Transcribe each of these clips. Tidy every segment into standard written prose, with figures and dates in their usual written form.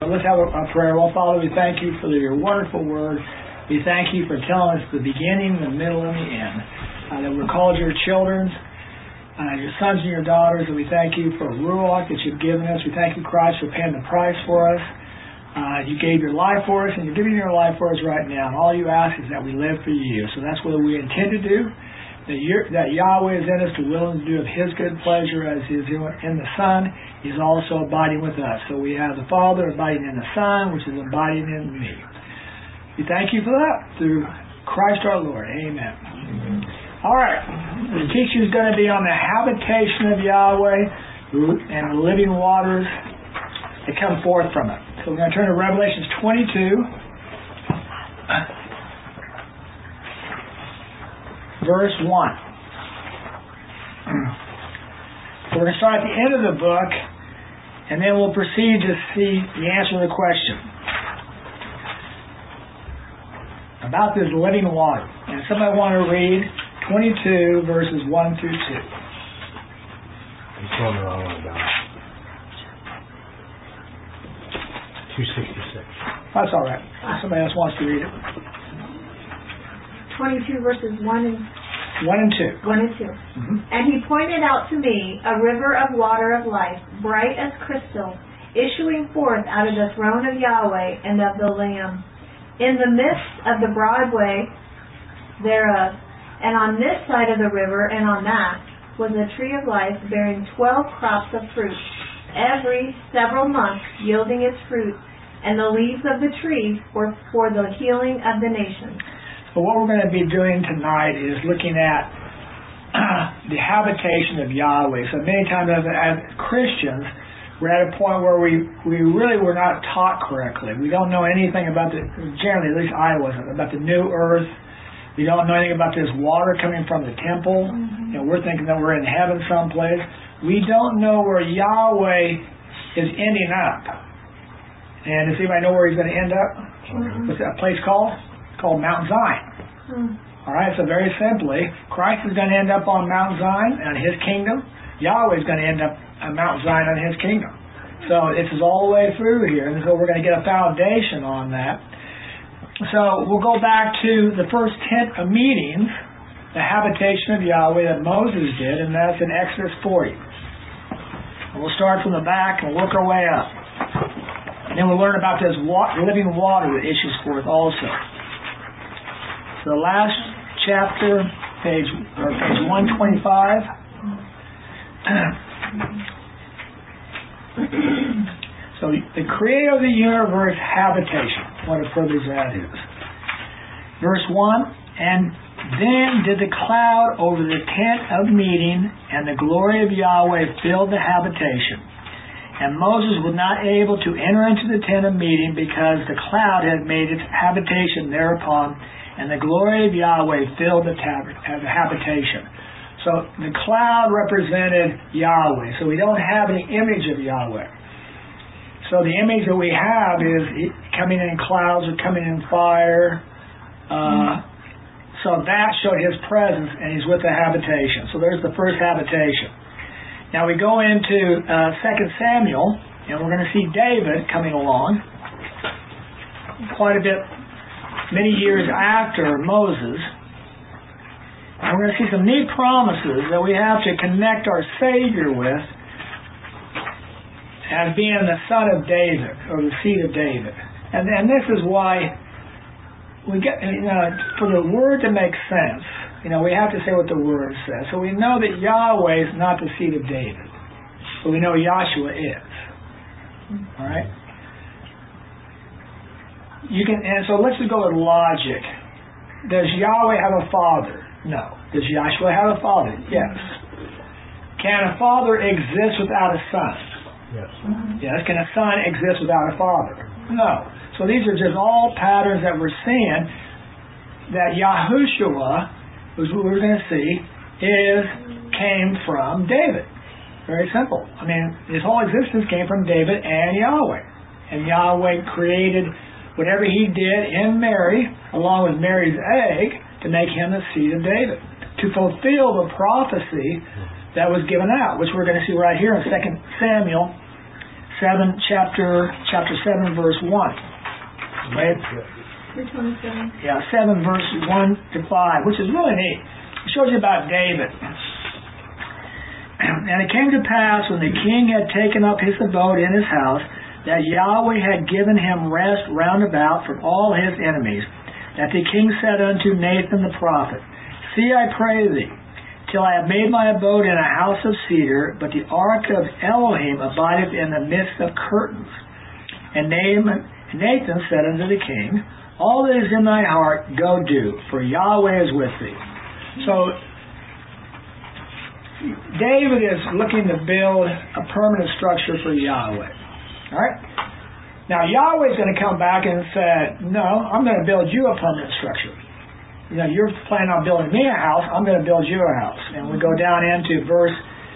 Let's have a prayer. Well, Father, we thank you for your wonderful word. We thank you for telling us the beginning, the middle, and the end. That we're called your children, your sons and your daughters, and we thank you for Ruach that you've given us. We thank you, Christ, for paying the price for us. You gave your life for us, and you're giving your life for us right now. And all you ask is that we live for you. So that's what we intend to do. That Yahweh is in us to will and to do of His good pleasure as He is in the Son. He's also abiding with us. So we have the Father abiding in the Son, which is abiding in me. We thank you for that through Christ our Lord. Amen. All right. The teaching is going to be on the habitation of Yahweh and the living waters that come forth from it. So we're going to turn to Revelations 22. Verse 1. So we're going to start at the end of the book, and then we'll proceed to see the answer to the question about this living water. And somebody want to read 22 verses 1 through 2. I'm going the wrong one down. 266. That's all right. If somebody else wants to read it. 22 verses 1 and 2. 1 and 2. Mm-hmm. And he pointed out to me a river of water of life, bright as crystal, issuing forth out of the throne of Yahweh and of the Lamb, in the midst of the broad way thereof. And on this side of the river and on that was a tree of life bearing 12 crops of fruit, every several months yielding its fruit, and the leaves of the tree were for the healing of the nations. So what we're going to be doing tonight is looking at the habitation of Yahweh. So many times as Christians, we're at a point where we really were not taught correctly. We don't know anything about generally, at least I wasn't, about the new earth. We don't know anything about this water coming from the temple. Mm-hmm. You know, we're thinking that we're in heaven someplace. We don't know where Yahweh is ending up. And does anybody know where He's going to end up? Mm-hmm. What's that place called? It's called Mount Zion. Mm-hmm. All right, so very simply, Christ is going to end up on Mount Zion and His kingdom. Yahweh is going to end up on Mount Zion and His kingdom. So this is all the way through here, and so we're going to get a foundation on that. So we'll go back to the first 10 meetings, the habitation of Yahweh that Moses did, and that's in Exodus 40. And we'll start from the back and work our way up. And then we'll learn about this living water that issues forth also. So the last chapter, page 125. So the Creator of the universe habitation. What a privilege that is. Verse 1, and then did the cloud over the tent of meeting, and the glory of Yahweh filled the habitation. And Moses was not able to enter into the tent of meeting because the cloud had made its habitation thereupon, and the glory of Yahweh filled the habitation. So the cloud represented Yahweh. So we don't have any image of Yahweh. So the image that we have is coming in clouds or coming in fire. So that showed His presence, and He's with the habitation. So there's the first habitation. Now we go into 2 Samuel, and we're going to see David coming along quite a bit, many years after Moses. And we're going to see some neat promises that we have to connect our Savior with as being the son of David, or the seed of David. And this is why we get, for the word to make sense, we have to say what the word says. So we know that Yahweh is not the seed of David, but we know Yahshua is. All right? And so let's just go with logic. Does Yahweh have a father? No. Does Yahshua have a father? Yes. Can a father exist without a son? Yes. Yes. Can a son exist without a father? No. So these are just all patterns that we're seeing that Yahushua, which we're going to see, came from David. Very simple. I mean, his whole existence came from David and Yahweh. And Yahweh created whatever He did in Mary, along with Mary's egg, to make Him the seed of David, to fulfill the prophecy that was given out, which we're going to see right here in 2 Samuel chapter 7, verse 1. Right? 327. Yeah, 7 verse 1 to 5, which is really neat. It shows you about David. And it came to pass when the king had taken up his abode in his house, that Yahweh had given him rest round about from all his enemies, that the king said unto Nathan the prophet, See, I pray thee, till I have made my abode in a house of cedar, but the ark of Elohim abideth in the midst of curtains. And Nathan said unto the king, All that is in thy heart, go do, for Yahweh is with thee. So, David is looking to build a permanent structure for Yahweh. Alright? Now, Yahweh is going to come back and say, No, I'm going to build you a permanent structure. You know, you're planning on building me a house, I'm going to build you a house. And we go down into verse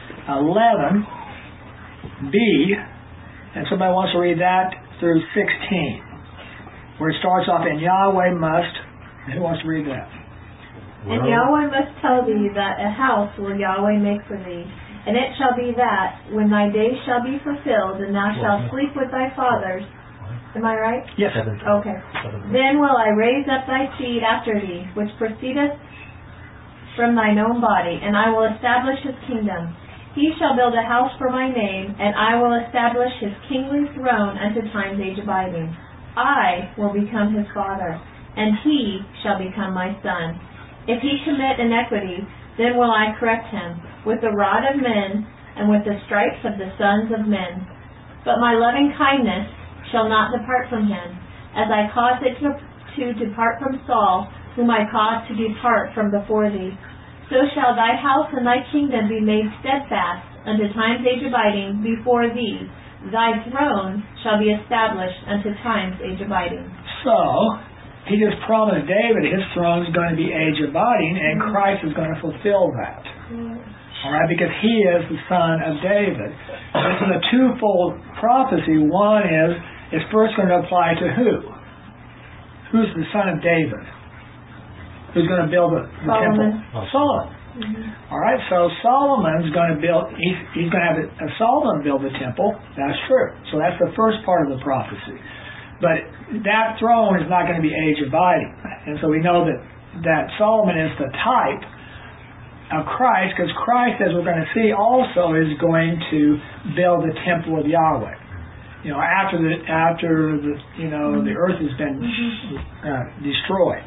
11b, and somebody wants to read that through 16, where it starts off, And Yahweh must, who wants to read that? And Yahweh must tell thee that a house will Yahweh make for thee. And it shall be that, when thy days shall be fulfilled, and thou shalt sleep with thy fathers. Am I right? Yes. Okay. Then will I raise up thy seed after thee, which proceedeth from thine own body, and I will establish his kingdom. He shall build a house for my name, and I will establish his kingly throne unto time's age abiding. I will become his father, and he shall become my son. If he commit iniquity, then will I correct him with the rod of men and with the stripes of the sons of men. But my loving kindness shall not depart from him, as I caused it to depart from Saul, whom I caused to depart from before thee. So shall thy house and thy kingdom be made steadfast unto time's age abiding before thee. Thy throne shall be established unto time's age abiding. So, he just promised David his throne is going to be age abiding, and Christ is going to fulfill that. All right, because he is the son of David. This is a twofold prophecy. One is, it's first going to apply to who? Who's the son of David? Who's going to build the temple? Solomon. Mm-hmm. All right, so Solomon's going to build, he's going to have Solomon build the temple. That's true. So that's the first part of the prophecy. But that throne is not going to be age abiding. And so we know that Solomon is the type of Christ, because Christ, as we're going to see, also is going to build the temple of Yahweh. You know, after the the earth has been destroyed.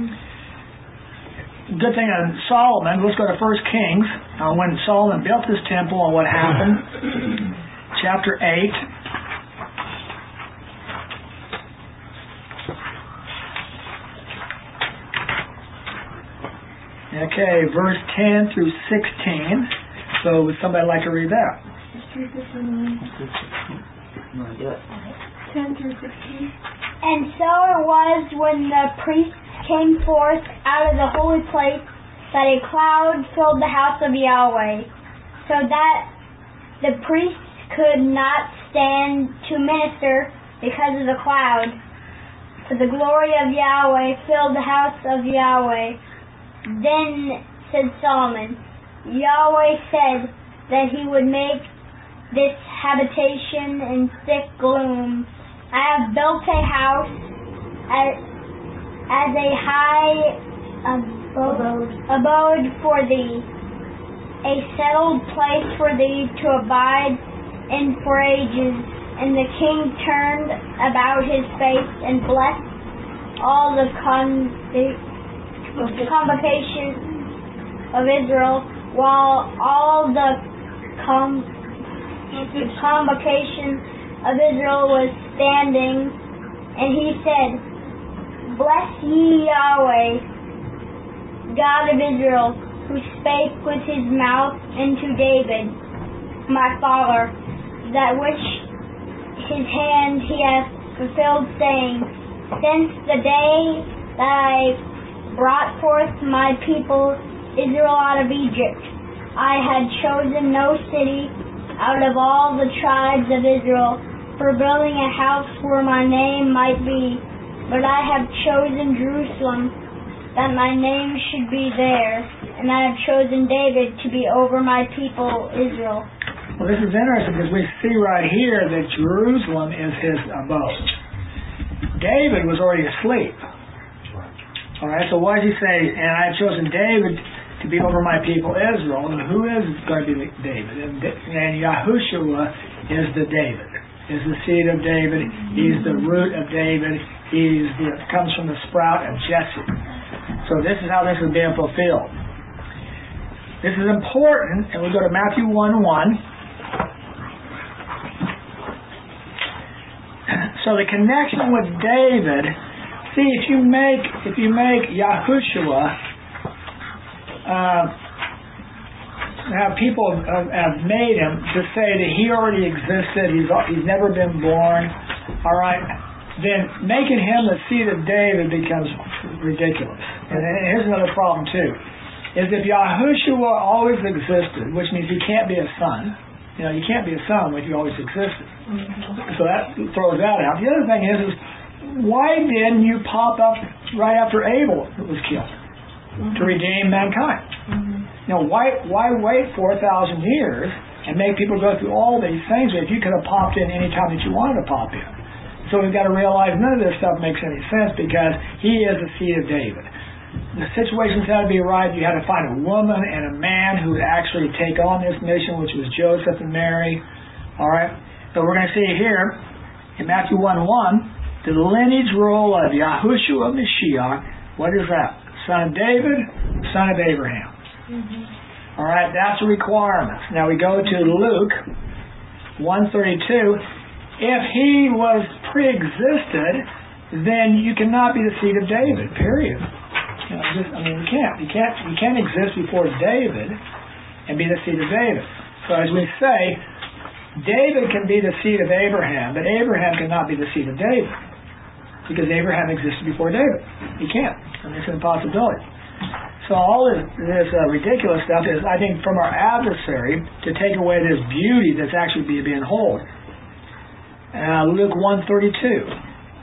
Good thing on Solomon. Let's go to 1 Kings. When Solomon built this temple and what happened. Chapter 8. Okay, verse 10 through 16. So would somebody like to read that? 10 through 16. And so it was when the priests came forth out of the holy place that a cloud filled the house of Yahweh, so that the priests could not stand to minister because of the cloud. For the glory of Yahweh filled the house of Yahweh. Then said Solomon, Yahweh said that he would make this habitation in thick gloom. I have built a house as a high abode for thee, a settled place for thee to abide in for ages. And the king turned about his face and blessed all the convocation of Israel, while all the convocation of Israel was standing, and he said, Bless ye Yahweh, God of Israel, who spake with his mouth unto David, my father, that which his hand he hath fulfilled, saying, Since the day that I brought forth my people Israel out of Egypt, I had chosen no city out of all the tribes of Israel for building a house where my name might be, but I have chosen Jerusalem, that my name should be there, and I have chosen David to be over my people Israel. Well, this is interesting because we see right here that Jerusalem is his abode. David was already asleep. All right, so what does he say? And I have chosen David to be over my people Israel. And who is going to be David? And Yahushua is the David. Is the seed of David. He's the root of David. Comes from the sprout of Jesse. So this is how this is being fulfilled. This is important, and we go to Matthew 1:1. So the connection with David, see, if you make Yahushua, have people have made him to say that he already existed, he's never been born, all right, then making him the seed of David becomes ridiculous. And here's another problem too, is if Yahushua always existed, which means he can't be a son. You know, you can't be a son if you always existed. So that throws that out. The other thing is why didn't you pop up right after Abel was killed to redeem mankind? You know, why wait 4,000 years and make people go through all these things if you could have popped in any time that you wanted to pop in? So we've got to realize none of this stuff makes any sense because he is the seed of David. The situations had to be right. You had to find a woman and a man who would actually take on this mission, which was Joseph and Mary. All right. So we're going to see here in Matthew 1:1, the lineage rule of Yahushua Mashiach. What is that? Son of David, son of Abraham. All right. That's a requirement. Now we go to Luke 1:32. If he was pre-existed, then you cannot be the seed of David. Period. You can't exist before David and be the seed of David. So as we say, David can be the seed of Abraham, but Abraham cannot be the seed of David because Abraham existed before David. He can't. It's an impossibility. So all this ridiculous stuff is, I think, from our adversary to take away this beauty that's actually being held. Luke 1:32.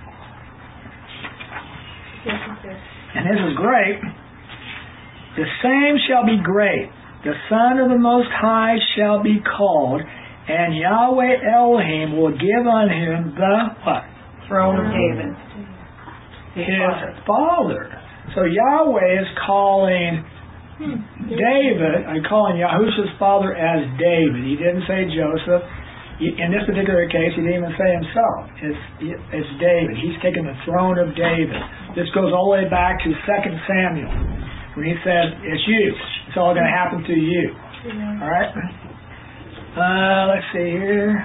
And this is great. The same shall be great. The Son of the Most High shall be called, and Yahweh Elohim will give unto him the what? Throne of David. His father. So Yahweh is calling David, calling Yahushua's father as David. He didn't say Joseph. In this particular case, he didn't even say himself. It's David. He's taken the throne of David. This goes all the way back to 2 Samuel, when he said, it's you. It's all going to happen through you. All right? Let's see here.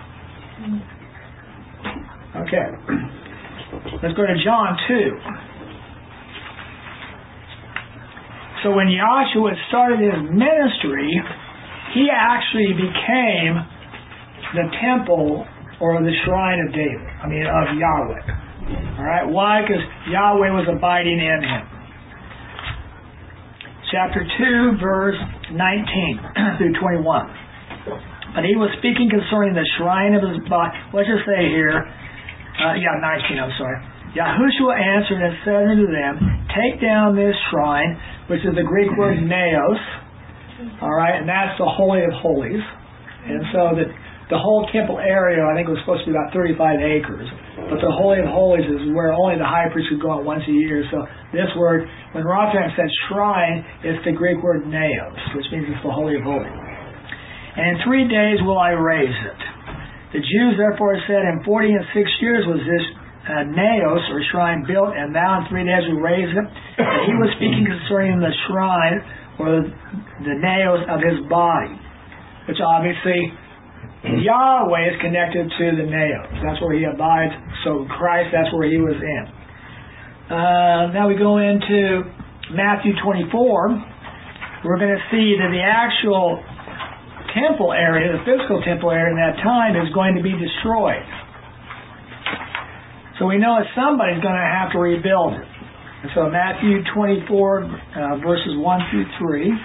Okay. Let's go to John 2. So when Yahshua started his ministry, he actually became the temple or the shrine of David, of Yahweh. All right, why? Because Yahweh was abiding in him. Chapter 2, verse 19 through 21. But he was speaking concerning the shrine of his body. Let's just say here, 19, I'm sorry. Yahushua answered and said unto them, take down this shrine, which is the Greek word naos, all right, and that's the Holy of Holies. And so the whole temple area, I think, was supposed to be about 35 acres. But the Holy of Holies is where only the high priest could go out once a year. So this word, when Rothschild says shrine, it's the Greek word naos, which means it's the Holy of Holies. And in 3 days will I raise it. The Jews therefore said, in 40 and 6 years was this naos, or shrine, built, and thou in 3 days will raise it. And he was speaking concerning the shrine, or the naos of his body, which obviously Yahweh is connected to the naos. That's where he abides. So Christ, that's where he was in. Now we go into Matthew 24. We're going to see that the actual temple area, the physical temple area in that time, is going to be destroyed. So we know that somebody's going to have to rebuild it. And so Matthew 24, verses 1 through 3.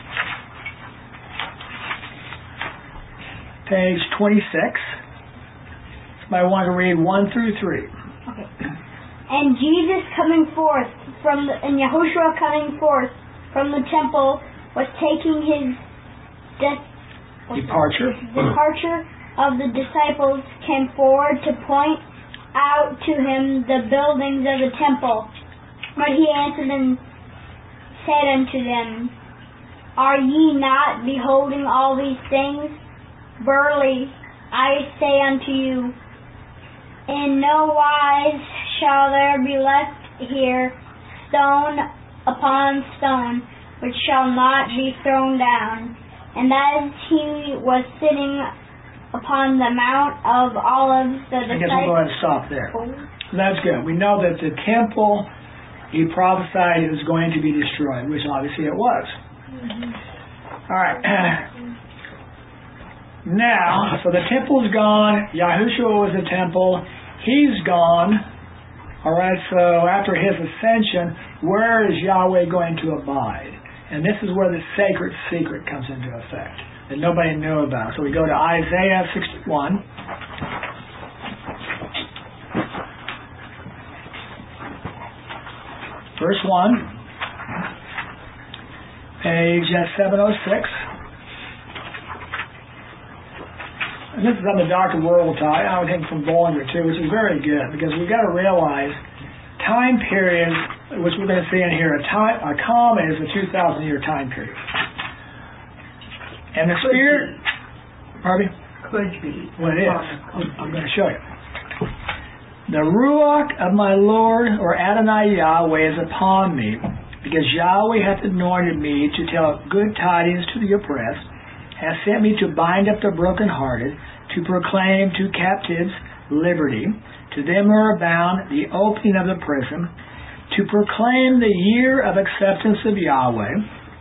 Page 26. Somebody want to read 1 through 3. Okay. And Jesus coming forth and Yahushua coming forth from the temple was taking his departure of the disciples came forward to point out to him the buildings of the temple. But he answered and said unto them, Are ye not beholding all these things? Verily, I say unto you, in no wise shall there be left here stone upon stone, which shall not be thrown down. And as he was sitting upon the Mount of Olives, the I guess we'll go ahead and stop there. That's good. We know that the temple he prophesied is going to be destroyed, which obviously it was. All right. Now, so the temple's gone. Yahushua was the temple. He's gone. All right, so after his ascension, where is Yahweh going to abide? And this is where the sacred secret comes into effect that nobody knew about. So we go to Isaiah 61. Verse 1, page 706. And this is on the Dr. World tie, I think from Bollinger too, which is very good because we've got to realize time periods, which we're going to see in here, a comma is a 2,000-year time period. And the Spirit, pardon me? Could be. Well, it is. I'm going to show you. The Ruach of my Lord, or Adonai Yahweh, is upon me, because Yahweh hath anointed me to tell good tidings to the oppressed, hath sent me to bind up the brokenhearted, to proclaim to captives liberty, to them who are bound the opening of the prison, to proclaim the year of acceptance of Yahweh,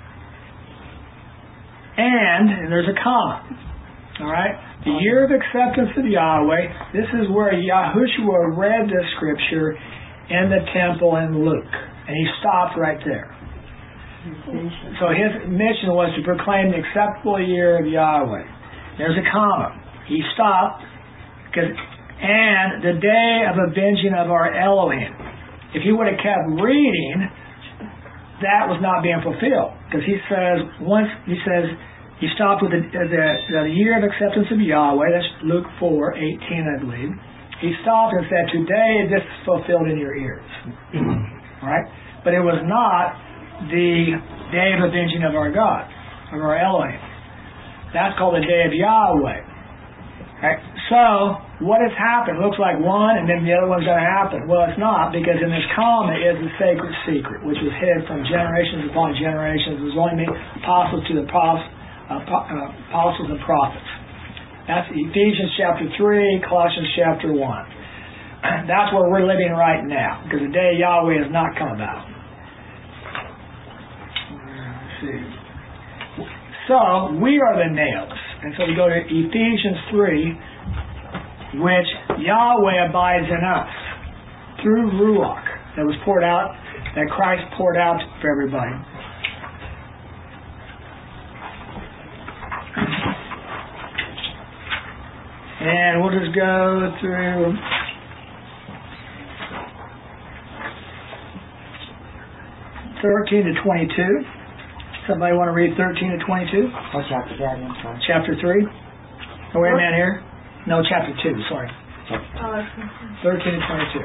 and there's a comma, all right? The year of acceptance of Yahweh, this is where Yahushua read the scripture in the temple in Luke. And he stopped right there. So his mission was to proclaim the acceptable year of Yahweh. There's a comma. He stopped, and the day of avenging of our Elohim. If he would have kept reading, that was not being fulfilled. Because he says, he stopped with the year of acceptance of Yahweh. That's Luke 4:18, I believe. He stopped and said, today this is fulfilled in your ears. All right? But it was not the day of avenging of our God, of our Elohim. That's called the day of Yahweh. Right? So, what has happened? It looks like one, and then the other one's going to happen. Well, it's not, because in this comma is the sacred secret, which was hid from generations upon generations. It was only made apostles to the apostles and prophets. That's Ephesians chapter 3, Colossians chapter 1. That's where we're living right now, because the day of Yahweh has not come about. Let's see. So, we are the nails. And so we go to Ephesians 3, which Yahweh abides in us through Ruach that was poured out, that Christ poured out for everybody. And we'll just go through (13 to 22). Somebody want to read 13 to 22? What chapter is that in? Sorry. Chapter 3. Oh, wait a minute here. No, chapter 2, sorry. 13 to 22.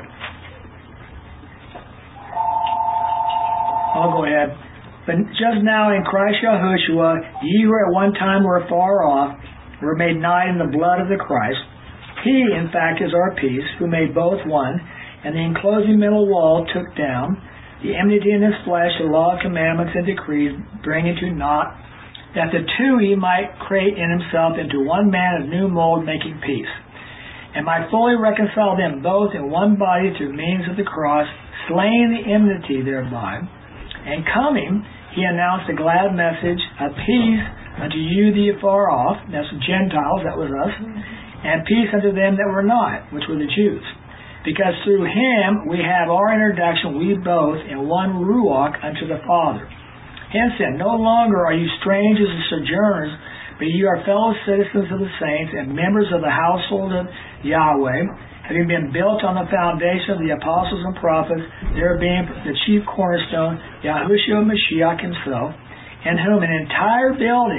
I'll go ahead. But just now in Christ Yahushua, ye who at one time were far off, were made nigh in the blood of the Christ. He, in fact, is our peace, who made both one, and the enclosing middle wall took down the enmity in his flesh, the law, commandments, and decrees, bringing to naught, that the two he might create in himself into one man of new mold, making peace, and might fully reconcile them both in one body through means of the cross, slaying the enmity thereby. And coming, he announced a glad message of peace unto you the afar off, that's the Gentiles, that was us, and peace unto them that were not, which were the Jews. Because through him we have our introduction, we both, in one Ruach unto the Father. Hence then, no longer are you strangers and sojourners, but you are fellow citizens of the saints and members of the household of Yahweh, having been built on the foundation of the apostles and prophets, there being the chief cornerstone, Yahushua Mashiach himself, in whom an entire building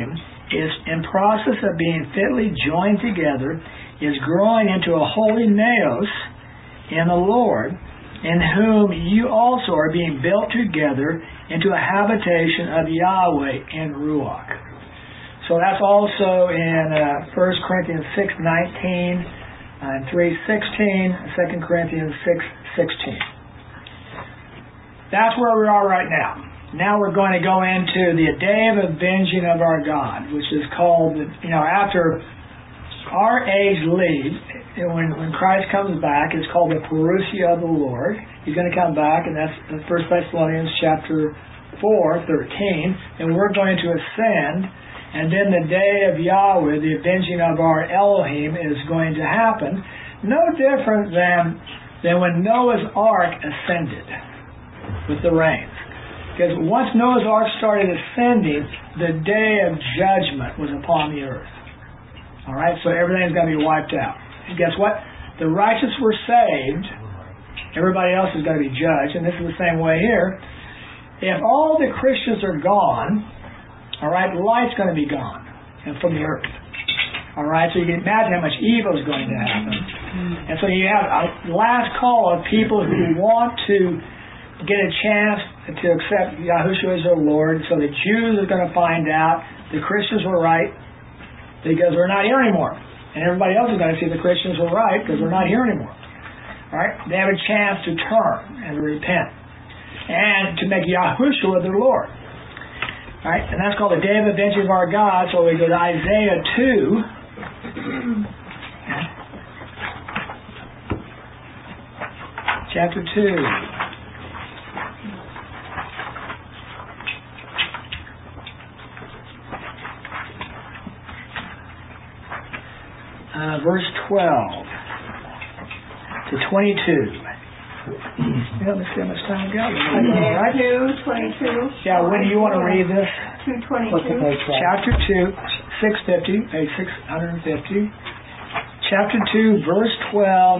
is in process of being fitly joined together, is growing into a holy naos in the Lord, in whom you also are being built together into a habitation of Yahweh in Ruach. So that's also in 1 Corinthians 6:19 and 3:16, 2 Corinthians 6:16. That's where we are right now. Now we're going to go into the day of avenging of our God, which is called, after our age leaves, when Christ comes back, it's called the parousia of the Lord. He's going to come back, and that's in 1 Thessalonians chapter 4:13, and we're going to ascend, and then the day of Yahweh, the avenging of our Elohim, is going to happen. No different than when Noah's Ark ascended with the rains. Because once Noah's Ark started ascending, the day of judgment was upon the earth. All right, so everything's going to be wiped out. And guess what? The righteous were saved. Everybody else is going to be judged, and this is the same way here. If all the Christians are gone, all right, light's going to be gone from the earth. All right, so you can imagine how much evil is going to happen. And so you have a last call of people who want to get a chance to accept Yahushua as their Lord. So the Jews are going to find out the Christians were right because we're not here anymore. And everybody else is going to see the Christians were right because we're not here anymore. All right? They have a chance to turn and to repent and to make Yahushua their Lord. All right? And that's called the Day of Avenging of our God. So we go to Isaiah 2. Chapter 2. Verse 12 to 22. Let's see how much time we got. Right? 2:22. Yeah, when do you want to read this? 2:22. Chapter 2, 650, page 650. Chapter 2, verse 12,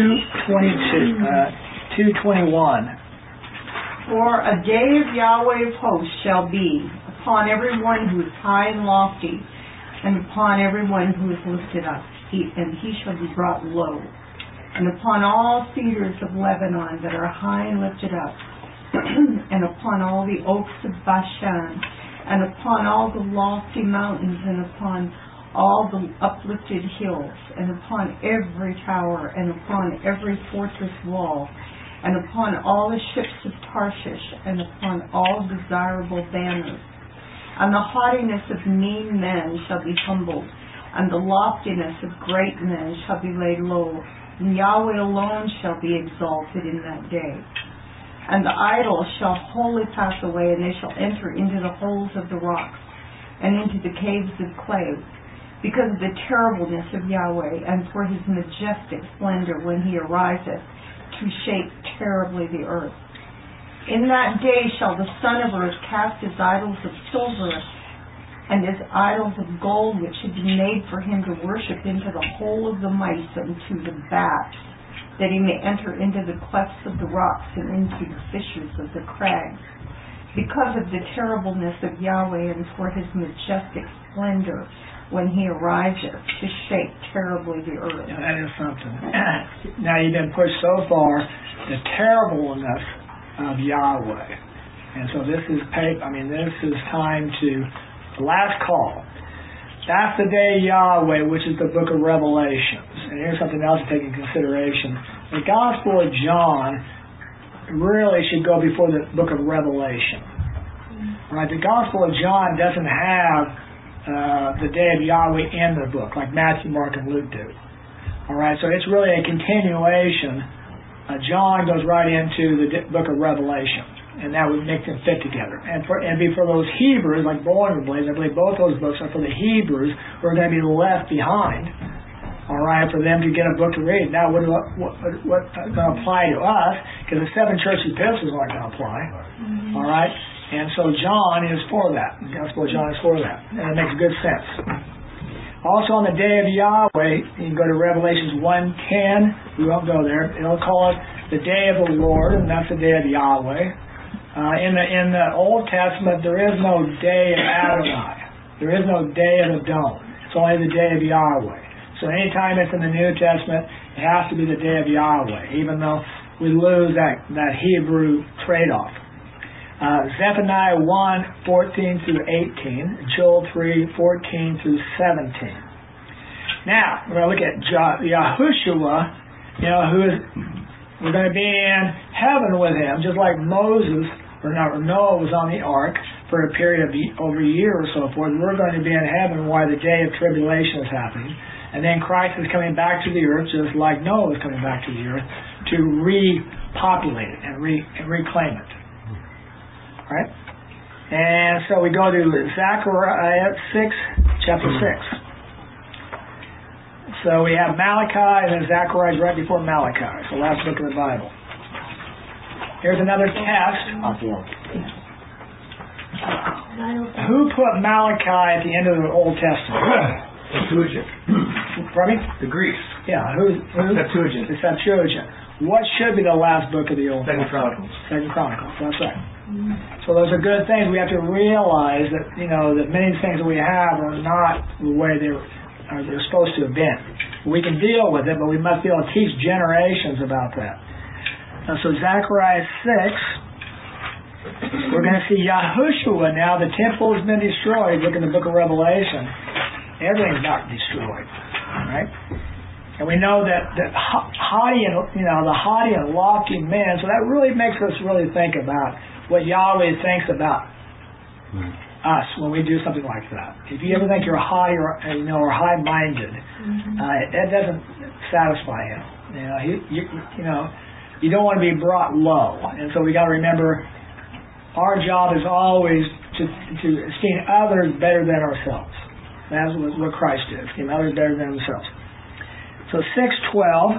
2:21. For a day of Yahweh of hosts shall be upon everyone who is high and lofty, and upon everyone who is lifted up, and he shall be brought low. And upon all cedars of Lebanon that are high and lifted up, and upon all the oaks of Bashan, and upon all the lofty mountains, and upon all the uplifted hills, and upon every tower, and upon every fortress wall, and upon all the ships of Tarshish, and upon all desirable banners. And the haughtiness of mean men shall be humbled, and the loftiness of great men shall be laid low, and Yahweh alone shall be exalted in that day. And the idols shall wholly pass away, and they shall enter into the holes of the rocks, and into the caves of clay, because of the terribleness of Yahweh, and for his majestic splendor when he ariseth, to shake terribly the earth. In that day shall the son of earth cast his idols of silver and his idols of gold, which had been made for him to worship, into the hole of the mice and to the bats, that he may enter into the clefts of the rocks and into the fissures of the crags, because of the terribleness of Yahweh and for his majestic splendor when he ariseth, to shake terribly the earth. Yeah, that is something. Now you've been pushed so far, the terribleness of Yahweh. And so this is time to the last call. That's the day of Yahweh, which is the book of Revelations. And here's something else to take into consideration. The Gospel of John really should go before the book of Revelation. Right? The Gospel of John doesn't have the day of Yahweh in the book, like Matthew, Mark, and Luke do. All right, so it's really a continuation. John goes right into the book of Revelation, and that would make them fit together. And for those Hebrews, like Bowen believes, I believe both those books are for the Hebrews who are going to be left behind. All right, for them to get a book to read. Now, what's going to apply to us? Because the 7 church epistles aren't going to apply. All right. And so John is for that. The Gospel of John is for that. And it makes good sense. Also on the day of Yahweh, you can go to Revelations 1:10. We won't go there. It'll call it the day of the Lord, and that's the day of Yahweh. In the Old Testament, there is no day of Adonai. There is no day of Adon. It's only the day of Yahweh. So anytime it's in the New Testament, it has to be the day of Yahweh, even though we lose that Hebrew trade-off. Zephaniah 1:14 through 18, Joel 3:14 through 17. Now, we're going to look at Yahushua, we're going to be in heaven with him, just like Noah was on the ark for a period of over a year or so forth. We're going to be in heaven while the day of tribulation is happening. And then Christ is coming back to the earth, just like Noah was coming back to the earth, to repopulate it and reclaim it. All right? And so we go to Zechariah 6, chapter 6. So we have Malachi, and then Zechariah is right before Malachi. It's the last book of the Bible. Here's another test. Who put Malachi at the end of the Old Testament? Septuagint. Pardon me? The Greeks. Yeah, who's Septuagint. The Septuagint. What should be the last book of the Old Second Testament? Chronicles. 2 Chronicles, that's right. So those are good things. We have to realize that, that many things that we have are not the way they're supposed to have been. We can deal with it, but we must be able to teach generations about that. So Zechariah 6, we're going to see Yahushua now. The temple has been destroyed. Look in the book of Revelation. Everything's not destroyed, right? And we know that haughty and the haughty and lofty men. So that really makes us really think about what Yahweh thinks about us when we do something like that. If you ever think you're haughty or high-minded, that doesn't satisfy him. You don't want to be brought low, and so we got to remember our job is always to esteem others better than ourselves. That's what Christ did. Esteem others better than themselves. So 6:12.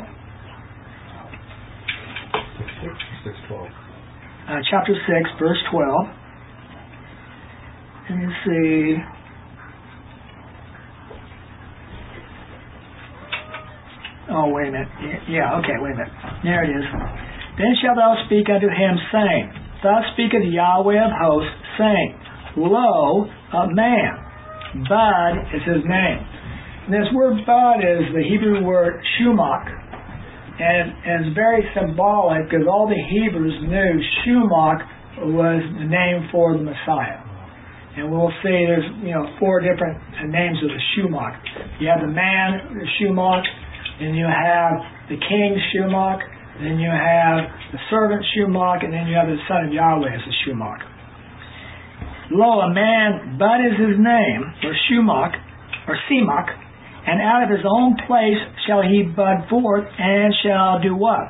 6:12. Chapter 6, verse 12. Let me see. Oh, wait a minute. Yeah, okay, wait a minute. There it is. Then shalt thou speak unto him, saying, Thus speaketh Yahweh of hosts, saying, Lo, a man. Bud is his name. And this word bud is the Hebrew word shumak. And it's very symbolic because all the Hebrews knew shumak was the name for the Messiah. And we'll see there's 4 different names of the shumak. You have the man, the shumak, then you have the king shumak, then you have the servant shumak, and then you have the son of Yahweh as the shumak. Lo, a man, Bud is his name, or shumak, or semak, and out of his own place shall he bud forth, and shall do what?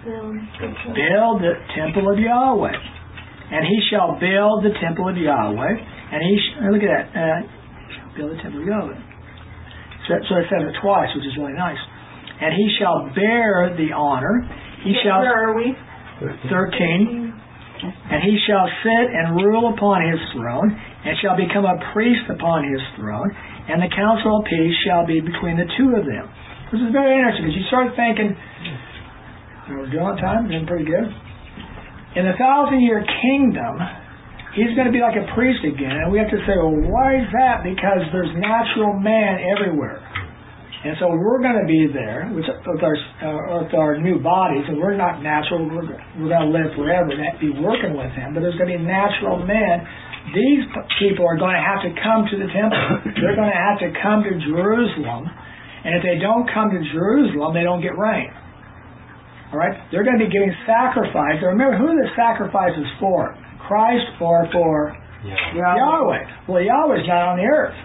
Build the temple of Yahweh. And he shall build the temple of Yahweh, and look at that, build the temple of Yahweh. So it says it twice, which is really nice. And he shall bear the honor. Where are we? 13. And he shall sit and rule upon his throne, and shall become a priest upon his throne, and the council of peace shall be between the two of them. This is very interesting, because you start thinking, we're doing time, doing pretty good. In the 1,000-year kingdom, he's going to be like a priest again, and we have to say, well, why is that? Because there's natural man everywhere. And so we're going to be there with our new bodies, and we're not natural. We're going to live forever and be working with him. But there's going to be natural men. These people are going to have to come to the temple. They're going to have to come to Jerusalem. And if they don't come to Jerusalem, they don't get rain. All right? They're going to be giving sacrifice. Remember, who the sacrifice is for? Christ or for Yahweh? Well, Yahweh's not on the earth.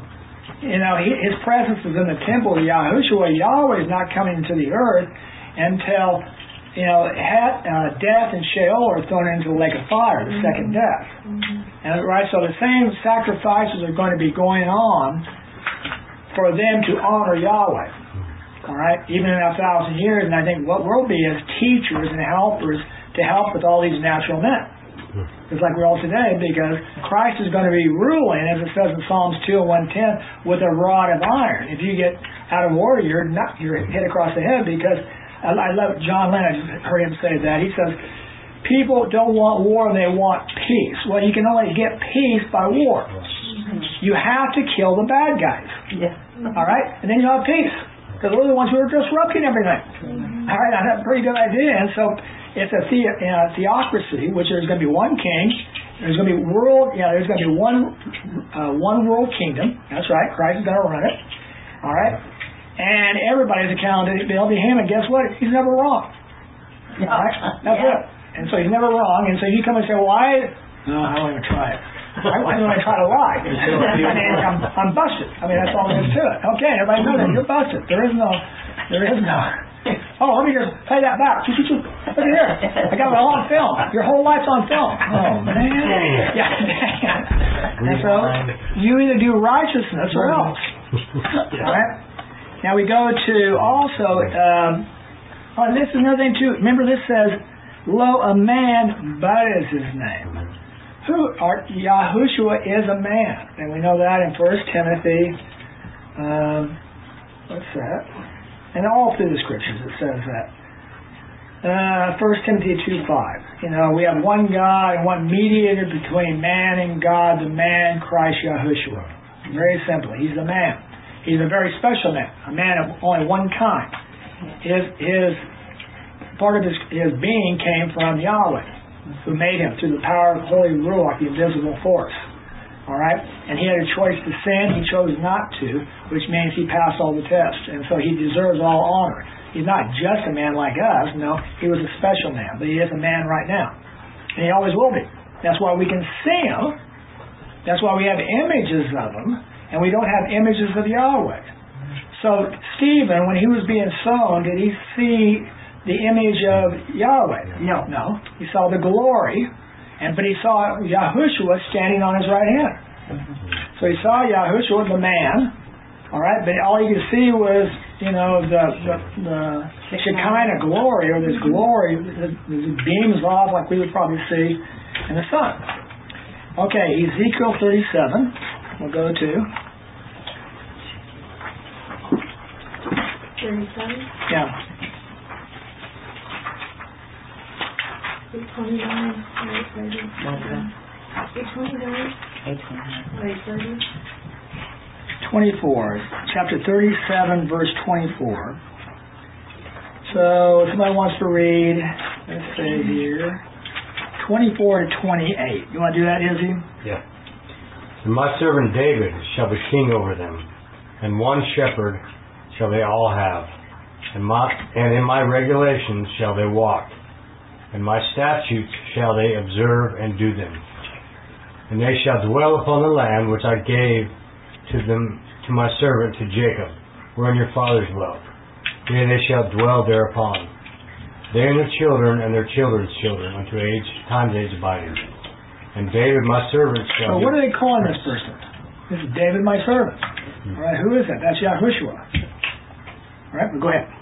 His presence is in the temple of Yahushua. Yahweh is not coming to the earth until, death and Sheol are thrown into the lake of fire, the second death. And so the same sacrifices are going to be going on for them to honor Yahweh. All right, even in 1,000 years. And I think what we'll be as teachers and helpers to help with all these natural men. Just like we're all today, because Christ is going to be ruling, as it says in Psalms 2 and 110, with a rod of iron. If you get out of order, you're hit across the head. Because I love John Lennon. I just heard him say that. He says, people don't want war, they want peace. Well, you can only get peace by war. You have to kill the bad guys. Yes. All right? And then you'll have peace. Because we're the ones who are disrupting everything. All right? Now, that's a pretty good idea. And so it's a theocracy, which there's going to be one king. There's going to be there's going to be one world kingdom. That's right. Christ is going to run it. All right? And everybody's accountable. They'll be him. And guess what? He's never wrong. All right? That's it. And so he's never wrong. And so you come and say, well, I don't even try it. Why don't I try to lie? I'm busted. I mean, that's all there is to it. Okay, everybody knows that. You're busted. There is no. Oh, let me just play that back. Look at here. I got it all on film. Your whole life's on film. Oh, man. Yeah. And so you either do righteousness or else. All right? Now we go to also, this is another thing too. Remember this says, lo, a man, but is his name. Yahushua is a man. And we know that in 1 Timothy, what's that? And all through the scriptures it says that. 1 Timothy 2:5. You know, we have one God and one mediator between man and God, the man Christ Yahushua. Very simply, he's a man. He's a very special man, a man of only one kind. His part of his being came from Yahweh, who made him through the power of Holy Ruach, the invisible force. All right? And he had a choice to sin. He chose not to, which means he passed all the tests. And so he deserves all honor. He's not just a man like us. No, he was a special man. But he is a man right now. And he always will be. That's why we can see him. That's why we have images of him. And we don't have images of Yahweh. So Stephen, when he was being sown, did he see the image of Yahweh? No. He saw the glory, but he saw Yahushua standing on his right hand. So he saw Yahushua, the man, all right, but all you could see was, the Shekinah glory, or this glory that beams off like we would probably see in the sun. Okay, Ezekiel 37, we'll go to. 37? Yeah. 29, 30. 29? 24, chapter 37, verse 24. So, if somebody wants to read, let's say here, 24 to 28. You want to do that, Izzy? Yeah. And my servant David shall be king over them, and one shepherd shall they all have, and in my regulations shall they walk, and my statutes shall they observe and do them. And they shall dwell upon the land which I gave to my servant, to Jacob, wherein your fathers dwelt. Yea, they shall dwell thereupon, they and their children and their children's children, unto time's age abiding. And David my servant shall. So what are they calling this person? This is David my servant. All right, who is that? That's Yahushua. All right, well, go ahead.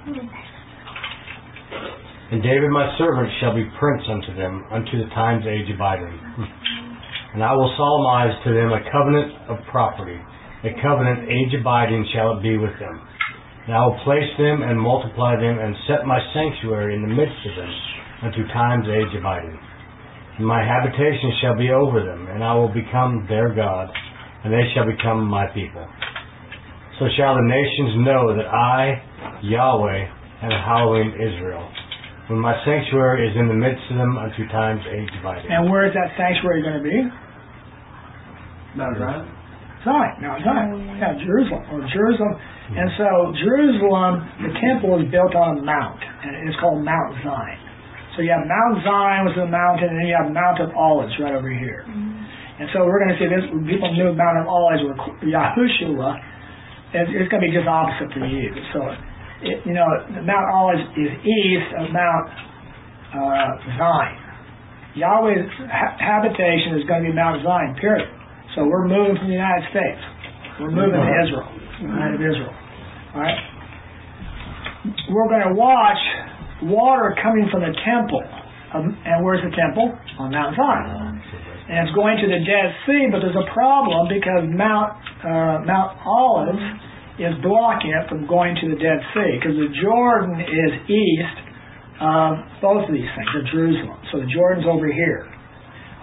And David my servant shall be prince unto them, unto the time's age abiding. And I will solemnize to them a covenant of property, a covenant age abiding shall it be with them. And I will place them and multiply them, and set my sanctuary in the midst of them, unto time's age abiding. And my habitation shall be over them, and I will become their God, and they shall become my people. So shall the nations know that I, Yahweh, am hallowing Israel, when my sanctuary is in the midst of them, unto time's age abiding. And where is that sanctuary going to be? Mount Zion? Zion. Now, Zion. Yeah, Jerusalem. And so Jerusalem, the temple is built on a mount, and it's called Mount Zion. So you have Mount Zion, which is a mountain, and then you have Mount of Olives right over here. And so we're going to see this. People knew Mount of Olives were Yahushua. It's going to be just opposite for you. So, Mount Olives is east of Mount Zion. Yahweh's habitation is going to be Mount Zion, period. So we're moving from the United States. We're moving to Israel, the land of Israel. All right? We're going to watch water coming from the temple. And where's the temple? On Mount Zion. And it's going to the Dead Sea, but there's a problem because Mount Olives is blocking it from going to the Dead Sea, because the Jordan is east of both of these things, of Jerusalem. So the Jordan's over here.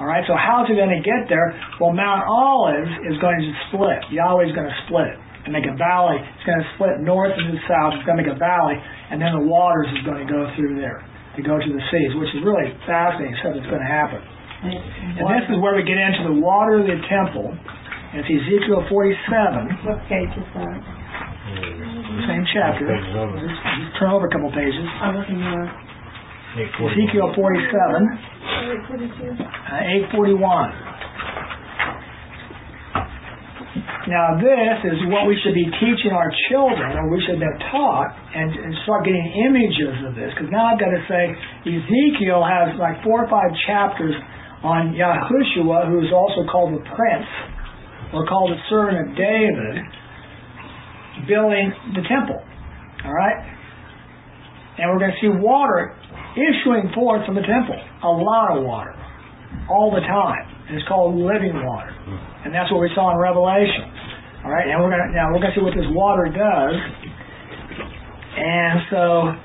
All right, so how's it going to get there? Well, Mount Olives is going to split. Yahweh's going to split it and make a valley. It's going to split north and south. It's going to make a valley, and then the waters is going to go through there to go to the seas, which is really fascinating stuff that's going to happen. And this is where we get into the water of the temple. It's Ezekiel 47. What page is that? Same chapter. Just turn over a couple pages. I'm looking here. Ezekiel 47. 841. Now this is what we should be teaching our children, or we should have taught, and start getting images of this. Because now I've got to say, Ezekiel has like 4 or 5 chapters on Yahushua, who is also called the Prince, or called the servant of David, building the temple. All right? And we're going to see water issuing forth from the temple. A lot of water. All the time. And it's called living water. And that's what we saw in Revelation. All right? And we're going to see what this water does. And so,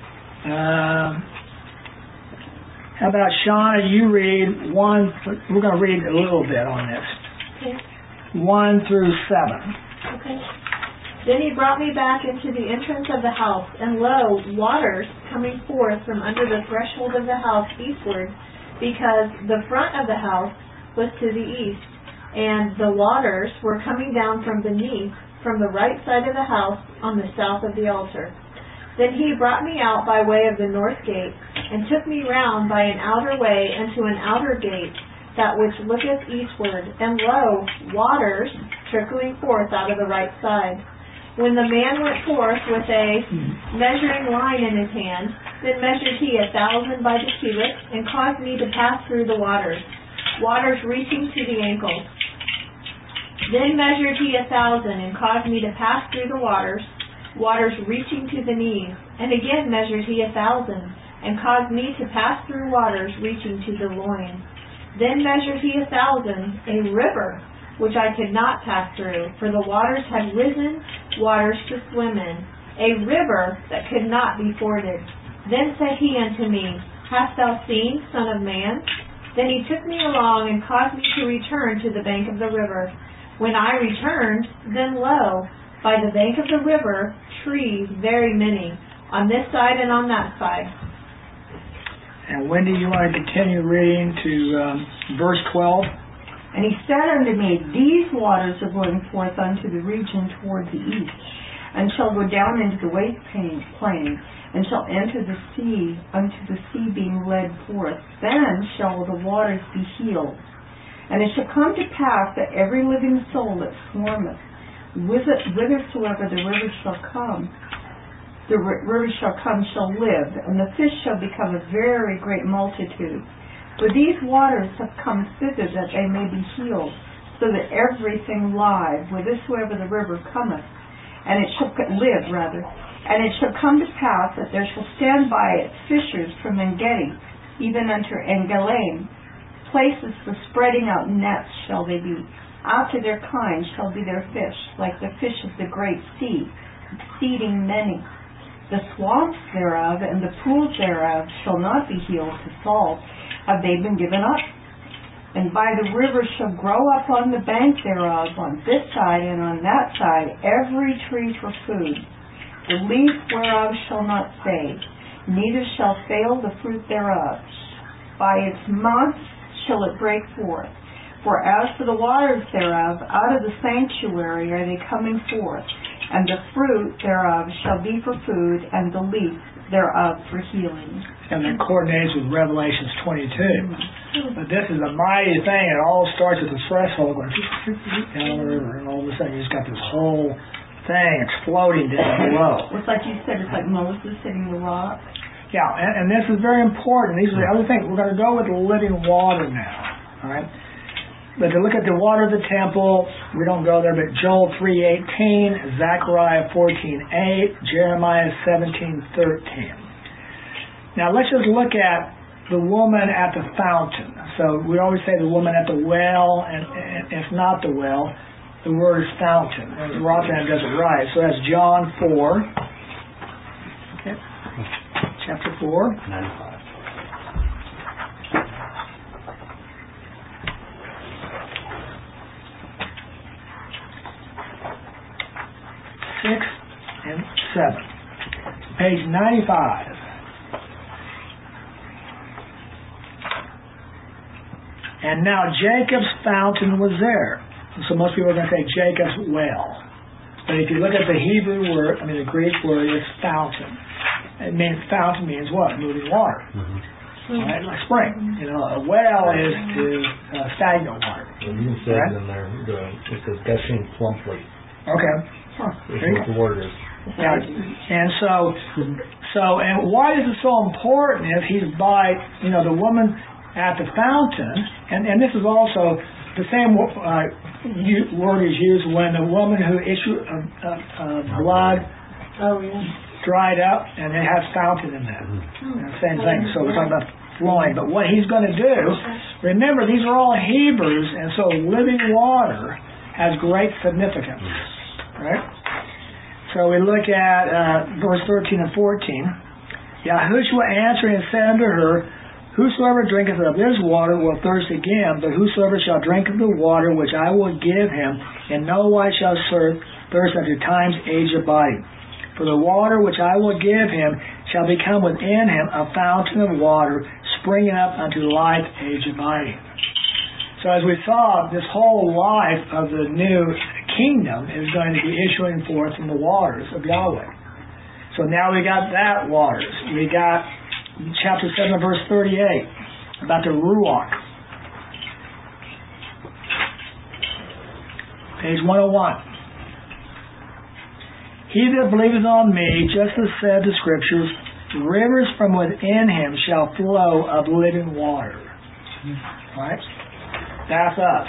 how about Shauna, you read 1, we're going to read a little bit on this. Okay. 1 through 7. Okay. Then he brought me back into the entrance of the house, and lo, waters coming forth from under the threshold of the house eastward, because the front of the house was to the east, and the waters were coming down from beneath, from the right side of the house, on the south of the altar. Then he brought me out by way of the north gate, and took me round by an outer way unto an outer gate, that which looketh eastward, and lo, waters trickling forth out of the right side. When the man went forth with a measuring line in his hand, then measured he 1,000 by the cubit, and caused me to pass through the waters reaching to the ankles. Then measured he 1,000, and caused me to pass through the waters reaching to the knees. And again measured he 1,000, and caused me to pass through waters reaching to the loins. Then measured he 1,000, a river, which I could not pass through, for the waters had risen, waters to swim in, a river that could not be forded. Then said he unto me, Hast thou seen, Son of man? Then he took me along, and caused me to return to the bank of the river. When I returned, then lo, by the bank of the river, trees very many, on this side and on that side. And Wendy, you want to continue reading to verse 12? And he said unto me, These waters are going forth unto the region toward the east, and shall go down into the waste plain, and shall enter the sea, unto the sea being led forth. Then shall the waters be healed. And it shall come to pass that every living soul that swarmeth, whithersoever the river shall come, shall live, and the fish shall become a very great multitude. For these waters have come thither that they may be healed, so that everything live, whithersoever the river cometh, and it shall live, and it shall come to pass that there shall stand by it fishers from En-gedi, even unto En-Galaim. Places for spreading out nets shall they be. After their kind shall be their fish, like the fish of the great sea, exceeding many. The swamps thereof and the pools thereof shall not be healed to salt, have they been given up. And by the river shall grow up on the bank thereof, on this side and on that side, every tree for food. The leaf whereof shall not fade, neither shall fail the fruit thereof. By its months shall it break forth. For as for the waters thereof, out of the sanctuary are they coming forth, and the fruit thereof shall be for food, and the leaf thereof for healing. And that coordinates with Revelations 22. But this is a mighty thing. It all starts with the threshold going down the river, and all of a sudden you just got this whole thing exploding down below. It's like you said, it's like Moses hitting the rock. Yeah, and this is very important. These are the other things. We're going to go with the living water now. All right? But to look at the water of the temple, we don't go there, but Joel 3:18, Zechariah 14:8, Jeremiah 17:13. Now let's just look at the woman at the fountain. So we always say the woman at the well, and it's not the well. The word is fountain. And Rotherham does it right. So that's John 4. Okay. Chapter 4. 95. 7. Page 95. And now Jacob's fountain was there. So most people are going to say Jacob's well. But if you look at the Hebrew word, the Greek word is fountain. Fountain means what? Moving water. Right? Like spring. A well is stagnant water. You said in there, it says gushing plumply. Okay. That's what the word is. Yeah. And and why is it so important if he's by, the woman at the fountain, and this is also the same word is used when the woman who issued blood dried up, and it has fountain in that. Same thing. So we're talking about flowing. But what he's going to do, remember, these are all Hebrews, and so living water has great significance. Right? So we look at verse 13 and 14. Yahushua answering and said unto her, Whosoever drinketh of this water will thirst again, but whosoever shall drink of the water which I will give him, in no wise shall thirst unto time's age abiding. For the water which I will give him shall become within him a fountain of water, springing up unto life, age abiding. So as we saw, this whole life of the new kingdom is going to be issuing forth from the waters of Yahweh. So now we got that waters. We got chapter 7, verse 38, about the Ruach. Page 101. He that believeth on me, just as said the Scriptures, rivers from within him shall flow of living water. Right? That's us.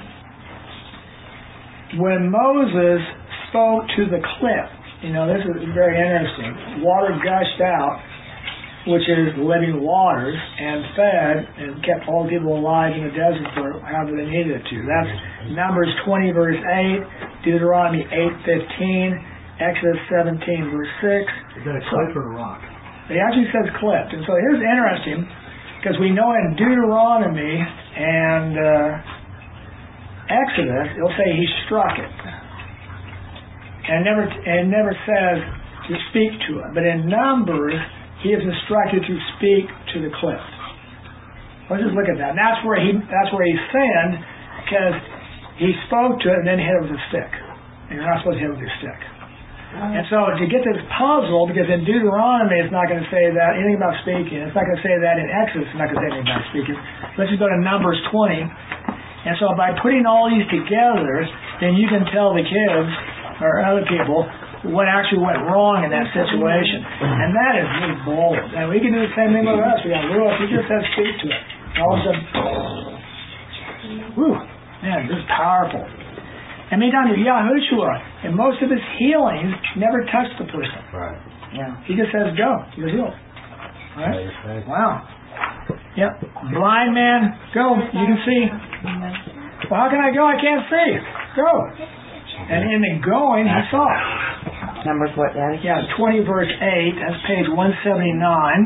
When Moses spoke to the cliff, this is very interesting. Water gushed out, which is living waters, and fed and kept all people alive in the desert for however they needed it to. That's Numbers 20, verse 8, Deuteronomy 8:15, Exodus 17, verse 6. Is that a cliff or a rock? It actually says cliff. And so here's interesting, because we know in Deuteronomy and Exodus, it'll say he struck it. And it never says to speak to it. But in Numbers, he is instructed to speak to the cliff. Let's just look at that. And that's where he sinned, because he spoke to it and then hit it with a stick. And you're not supposed to hit it with your stick. And so to get this puzzle, because in Deuteronomy it's not going to say that anything about speaking. It's not going to say that in Exodus. It's not going to say anything about speaking. Let's just go to Numbers 20. And so by putting all these together, then you can tell the kids or other people what actually went wrong in that situation. And that is really bold. And we can do the same thing with us. We got Ruach, he just says speak to it. And all of a sudden, whew, man, this is powerful. And many times Yahushua, in most of his healings, never touched the person. Right. Yeah. He just says go. You're healed. All right? Wow. Yep. Blind man, go. You can see. Well, how can I go? I can't see. Go. And in the going, he saw it. Numbers what, Daddy? Yeah, 20 verse 8. That's page 179.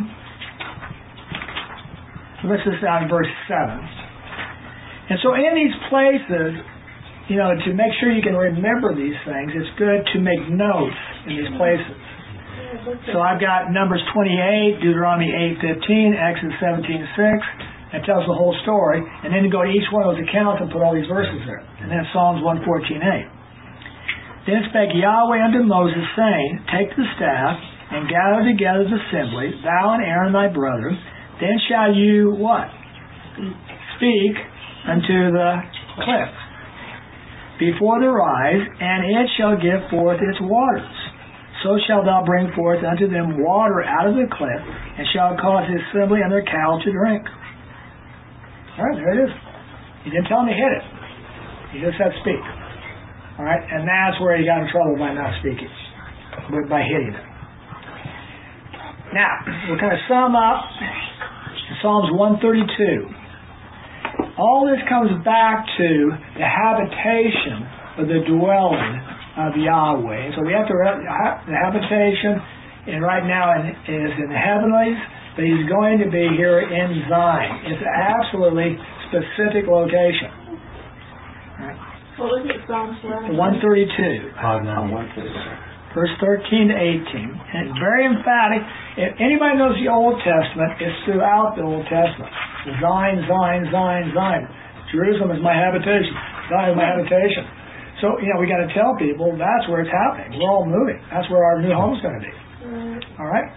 Let's just down in verse 7. And so in these places, to make sure you can remember these things, it's good to make notes in these places. So I've got Numbers 28, Deuteronomy 8:15, Exodus 17:6. That tells the whole story. And then you go to each one of those accounts and put all these verses there. And then Psalms 114:8. Then spake Yahweh unto Moses, saying, Take the staff, and gather together the assembly, thou and Aaron thy brother. Then shall you, what? Speak unto the cliff before their eyes, and it shall give forth its waters. So shalt thou bring forth unto them water out of the cliff, and shalt cause the assembly and their cattle to drink. All right, there it is. He didn't tell them to hit it. He just said speak. All right, and that's where he got in trouble by not speaking, by hitting it. Now, we're going to sum up Psalms 132. All this comes back to the habitation or the dwelling of Yahweh. So we have to, the habitation and right now is in the heavenlies, but he's going to be here in Zion. It's an absolutely specific location. What was it, Psalms 132. verse 13 to 18. And it's very emphatic. If anybody knows the Old Testament, it's throughout the Old Testament. Zion, Zion, Zion, Zion. Jerusalem is my habitation. Zion is my habitation. So, we got to tell people that's where it's happening. We're all moving. That's where our new home's going to be. All right?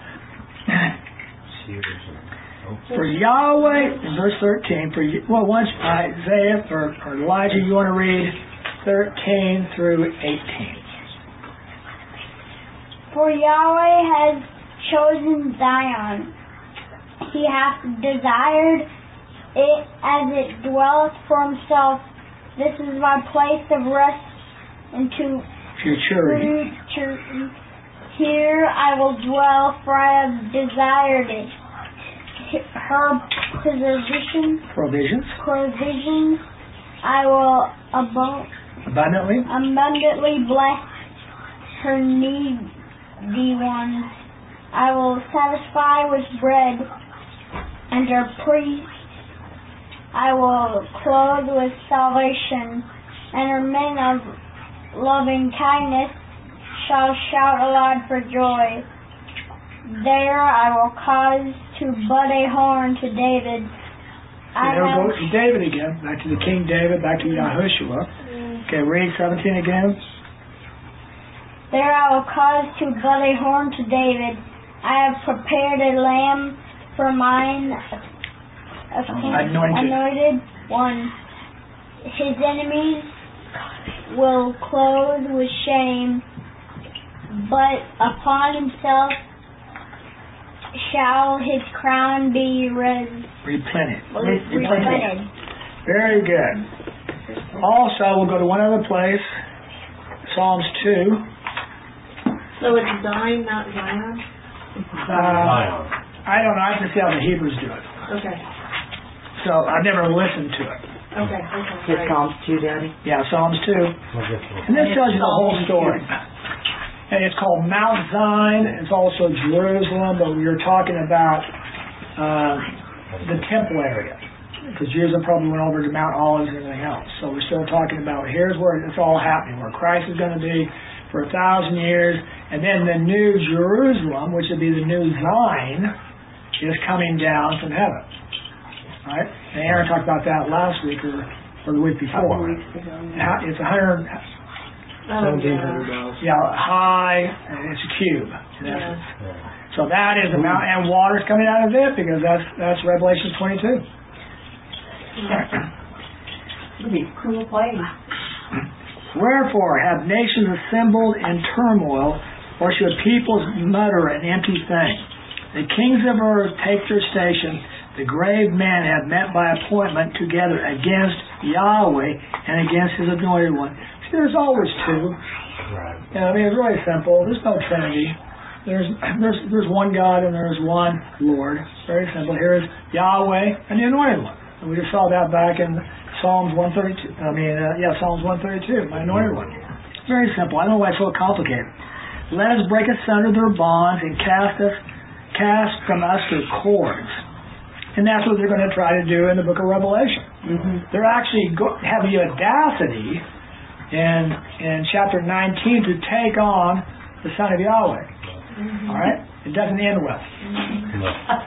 For Yahweh, in verse 13, once Isaiah or Elijah, you want to read 13 through 18. For Yahweh has chosen Zion. He hath desired it as it dwelleth for himself. This is my place of rest into futurity. Here I will dwell, for I have desired it. Her provisions I will abundantly bless her needy ones. I will satisfy with bread, and her priests I will clothe with salvation, and her men of loving kindness shall shout aloud for joy. There I will cause to bud a horn to David. Go to David again, back to the King David, back to Yahushua. Okay, read 17 again. There I will cause to bud a horn to David. I have prepared a lamb for mine anointed one. His enemies will clothe with shame, but upon himself shall his crown be replenished. Very good. Also, we'll go to one other place, Psalms 2. So it's Zion, not Zion? I don't know. I have to see how the Hebrews do it. Okay. So I've never listened to it. Okay. Is it Psalms 2, Daddy? Yeah, Psalms 2. And this tells you the whole story. And it's called Mount Zion. It's also Jerusalem, but we were talking about the temple area. Because Jerusalem probably went over to Mount Olives and everything else. So we're still talking about here's where it's all happening, where Christ is going to be for 1,000 years. And then the new Jerusalem, which would be the new Zion, is coming down from heaven. Right? And Aaron talked about that last week or the week before. It's 100... high, and it's a cube. So that is the mountain, and water's coming out of it, because that's Revelation 22. It'll be a cool place. Wherefore have nations assembled in turmoil, or should peoples mutter an empty thing? The kings of earth take their station. The grave men have met by appointment together against Yahweh and against his anointed one. There's always two. Right. It's really simple. There's no Trinity. There's one God and there's one Lord. Very simple. Here's Yahweh and the Anointed One. And we just saw that back in Psalms 132. Psalms 132. My Anointed One. Very simple. I don't know why it's so complicated. Let us break asunder their bonds and cast from us their cords. And that's what they're going to try to do in the book of Revelation. Mm-hmm. They're actually have the audacity in chapter 19 to take on the Son of Yahweh. Mm-hmm. All right? It doesn't end well. Mm-hmm.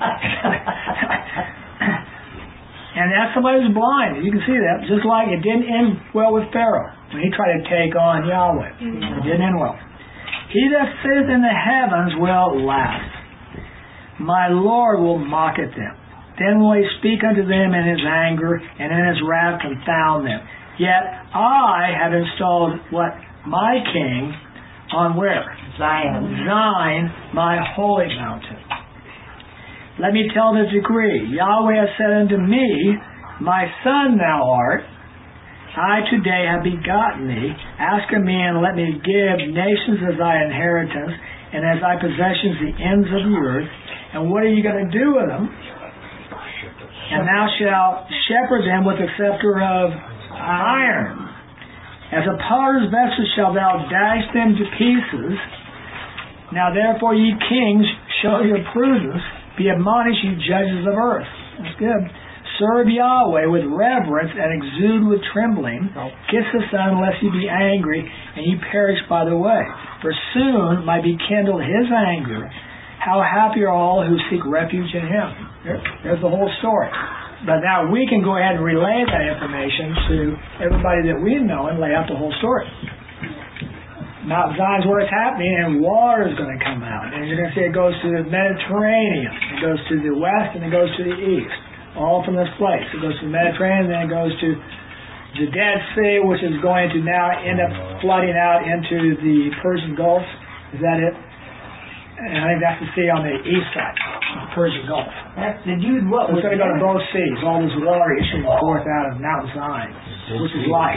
And that's somebody who's blind. You can see that. Just like it didn't end well with Pharaoh when he tried to take on Yahweh. Mm-hmm. It didn't end well. He that sitteth in the heavens will laugh. My Lord will mock at them. Then will he speak unto them in his anger, and in his wrath confound them. Yet I have installed my king on where? Zion, my holy mountain. Let me tell this decree. Yahweh has said unto me, my son thou art. I today have begotten thee. Ask of me, and let me give nations as thy inheritance, and as thy possessions the ends of the earth. And what are you going to do with them? And thou shalt shepherd them with the scepter of iron. As a potter's vessel shalt thou dash them to pieces. Now therefore, ye kings, show your prudence. Be admonished, ye judges of earth. That's good. Serve Yahweh with reverence and exude with trembling. Kiss the Son, lest he be angry and ye perish by the way. For soon might be kindled his anger. How happy are all who seek refuge in him. There's the whole story. But now we can go ahead and relay that information to everybody that we know and lay out the whole story. Mount Zion's where it's happening, and water is going to come out. And you're going to see it goes to the Mediterranean. It goes to the west, and it goes to the east. All from this place. It goes to the Mediterranean, then it goes to the Dead Sea, which is going to now end up flooding out into the Persian Gulf. Is that it? And I think that's the sea on the east side, the Persian Gulf. That's the dude. What So was it's going to go to both seas. All this water issuing forth out of Mount Zion, which is life.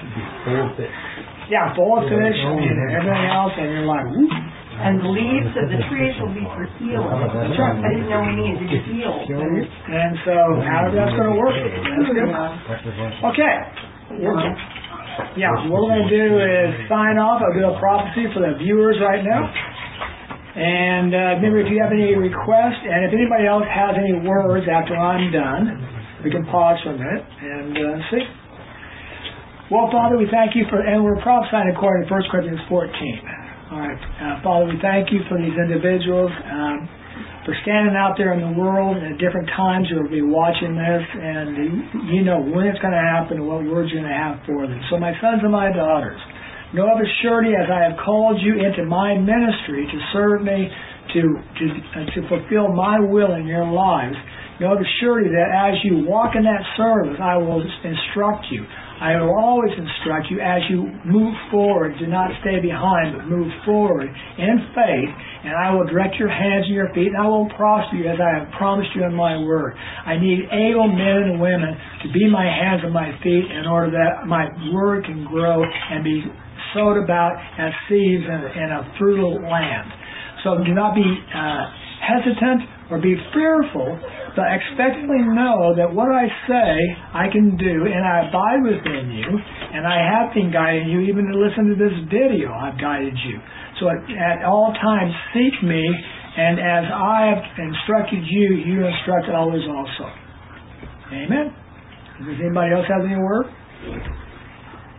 Yeah, full of fish and everything else, and you're like, whoop. And the leaves of the trees will be for healing. That's right. I didn't know we needed to heal. And so, however that's going to work. That's good. Okay. Yeah, what we're going to do is sign off. I'll do a prophecy for the viewers right now. And remember, if you have any requests, and if anybody else has any words after I'm done, we can pause for a minute and see. Well, Father, we thank you for, and we're prophesying according to 1 Corinthians 14. All right. Father, we thank you for these individuals, for standing out there in the world and at different times you'll be watching this, and you know when it's going to happen and what words you're going to have for them. So my sons and my daughters, know of a surety as I have called you into my ministry to serve me, to fulfill my will in your lives, know of a surety that as you walk in that service, I will instruct you. I will always instruct you as you move forward. Do not stay behind, but move forward in faith, and I will direct your hands and your feet, and I will prosper you as I have promised you in my word. I need able men and women to be my hands and my feet in order that my word can grow and be sowed about as seeds in a fertile land. So do not be hesitant or be fearful, but expectantly know that what I say I can do, and I abide within you, and I have been guiding you. Even to listen to this video, I've guided you. So at all times seek me, and as I have instructed you, you instruct others also. Amen. Does anybody else have any word?